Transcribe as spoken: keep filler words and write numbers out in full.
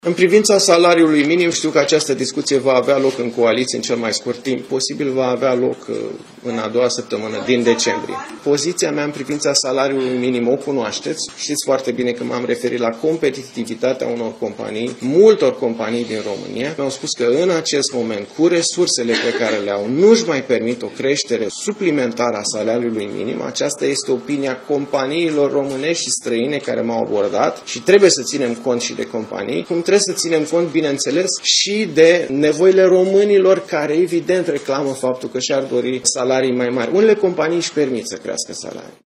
În privința salariului minim, știu că această discuție va avea loc în coaliție în cel mai scurt timp. Posibil va avea loc în a doua săptămână din decembrie. Poziția mea în privința salariului minim o cunoașteți. Știți foarte bine că m-am referit la competitivitatea unor companii, multor companii din România. Mi-au spus că în acest moment, cu resursele pe care le au, nu-și mai permit o creștere suplimentară a salariului minim. Aceasta este opinia companiilor românești și străine care m-au abordat și trebuie să ținem cont și de companii. Cum trebuie să ținem cont, bineînțeles, și de nevoile românilor care, evident, reclamă faptul că și-ar dori salarii mai mari. Unele companii își permit să crească salarii.